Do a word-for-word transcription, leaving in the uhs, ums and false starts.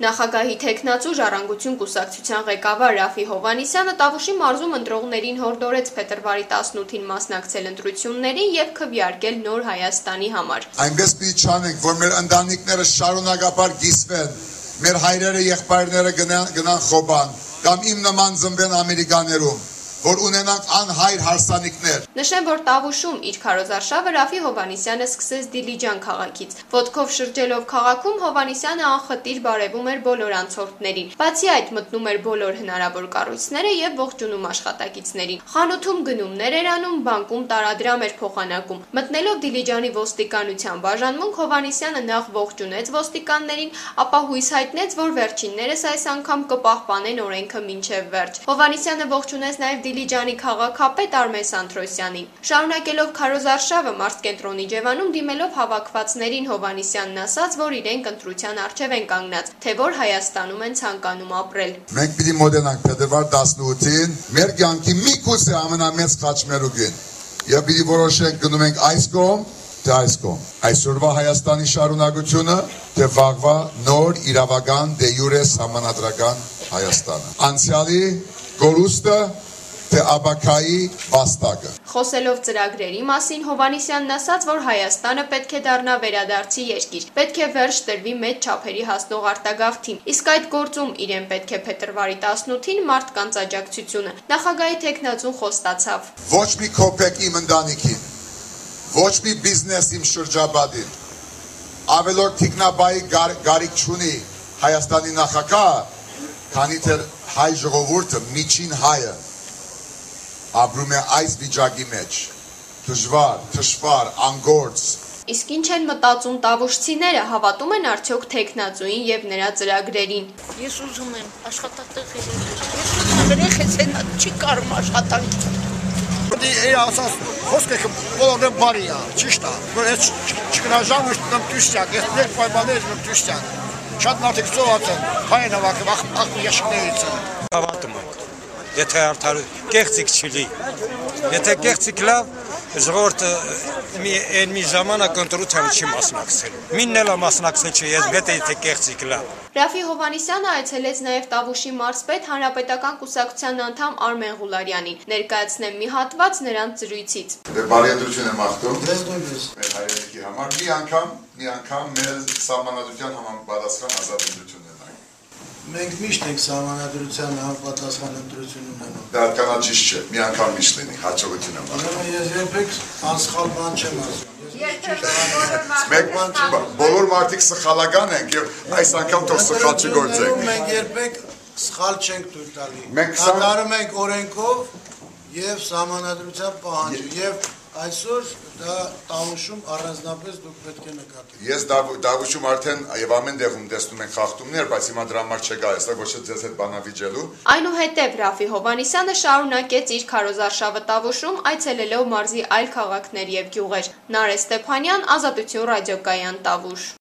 Նախագահի թեկնածու Ժառանգություն կուսակցության ղեկավար Ռաֆի Հովհաննիսյանը Տավուշի մարզում ընտրողներին հորդորեց փետրվարի տասնութին մասնակցել ընտրություններին եւ քվեարկել նոր Հայաստանի համար։ Այնպես պիտի չանենք, որ մեր ընտանիքները շարունակաբար գիսվեն, մեր հայրերը եղբայրները գնան, գնան խոբան, կամ իմ նման ծնվեն Ամերիկաներում, որ ունենանք անհայր հարսանիքներ։ Նշեմ, որ Տավուշում իր քարոզարշավը Ռաֆի Հովհաննիսյանը սկսեց Դիլիջան քաղաքից։ Ոտքով շրջելով քաղաքում Հովհաննիսյանը անխտիր բարևում էր բոլոր անցորդներին։ Բացի այդ, մտնում էր բոլոր հնարավոր կառույցները եւ ողջունում աշխատակիցներին։ Խանութում գնումներ էր անում, բանկում տարադրամ էր փոխանակում։ Մտնելով Դիլիջանի ոստիկանության բաժանմունք Հովհաննիսյանը նախ ողջունեց ոստիկաններին, ապա հույս հայտնեց, որ վերջիններս այս անգամ կպահպանեն օրենքը մինչև վերջ։ Հովհաննիսյանը ողջունեց նաեւ Դիլիջանի քաղաքապետ Արմեն Սանթրոսյանին։ Շարունակելով քարոզարշավը մարզկենտրոնի Ջևանում դիմելով հավաքվածներին Հովհաննիսյանն ասաց, որ իրենք ընտրության առջև են կանգնած, թե որ Հայաստանում են ցանկանում ապրել։ Մենք պիտի մոտենանք փետրվար տասնութին, մեր կյանքի միգուցե ամենամեծ խաչմերուկին, եւ պիտի որոշենք գնում ենք այս կողմ, թե այս կողմ։ Այսօրվա Հայաստանի շարունակությունը, թե վաղվա նոր իրավական դե յուրե սահմանադրական Հայաստանը։ Անցյալի գորուստը թե աբակայի վաստակը։ Խոսելով ծրագրերի մասին Հովհաննիսյանն ասաց, որ Հայաստանը պետք է դառնա վերադարձի երկիր, պետք է վերջ տրվի մեծ չափերի հասնող արտագաղթին, իսկ այդ գործում իրեն պետք է փետրվարի տասնութին մարդկանց աջակցությունը։ Նախագահի թեկնածուն խոստացավ. Ոչ մի կոպեկ իմ ընտանիքին, ոչ մի բիզնես իմ շրջապատին, ավելորդ թիկնաբայի գարիք չունի Հայաստանի նախագահը, քանի թե հայ ժողովուրդը միջին հայը ապրում է այս վիճակի մեջ, դժվար, թշվար, անգործ։ Իսկ ինչ են մտածում տավուշցիները, հավատում են արդյոք թեկնածուին եւ նրա ծրագրերին։ Ես ուզում եմ աշխատատեղեր, ես ուզում եմ երեխեքին չի կարում աշխատանք։ Դե ասած խոսքը բոլորը բարի է, ճիշտ է, որ ես չգնաժամ ուշտում դուստյակ, ես ներ պայմաններ եմ դուստյակ։ Շատ մարդիկ ծոված են, հայ նավակը ախ եշներից են։ Հավատում եմ։ Եթե արդար կեղծիք չլի, եթե կեղծիք լավ, ժողովուրդը մի ժամանակ ընտրության չի մասնակցել։ Մինն էլ մասնակցել չի, ես գտե եթե կեղծիք լավ։ Ռաֆի Հովհաննիսյանը այցելեց նաև Տավուշի մարզպետ Հանրապետական կուսակցության անդամ Արմեն Ղուլարյանին։ Ներկայացնեմ մի հատված նրանց զրույցից։ Բարի ընտրություն եմ աղթում։ Մեր հայրենիքի համար մի անգամ, մի անգամ մեր սահմանադրության համապատասխան ազատ ընտրություն ունենանք։ Մենք միշտ ենք սահմանադրության համապատասխան ընտրություն ունենում։ Դա կանաչից չէ, մի անգամ միշտ լինի, հաջողություն եմ աղթում։ Ես երբեք անսխալ բան չեմ ասում։ Մենք բոլոր մարդիկ սխալական ենք եւ այս անգամ թող սխալ չգործենք։ Մենք երբեք սխալ չենք թույլ տալի։ Մենք կատարում ենք օրենքով եւ սահմանադրության պահանջը եւ այսօր դա Տավուշում առանձնապես դուք պետք է նկատեք։ Ես Տավուշում արդեն եւ ամեն տեղում տեսնում ենք խախտումներ, բայց հիմա դրա համար չկա, այստեղ ոչ թե ձեզ հետ բանավիճելու։ Այնուհետև Ռաֆի Հովհաննիսյանը շարունակեց իր քարոզարշավը Տավուշում, այցելելով մարզի այլ քաղաքներ եւ գյուղեր։ Նարէ Ստեփանյան, Ազատություն ռադիոկայան, Տավուշ։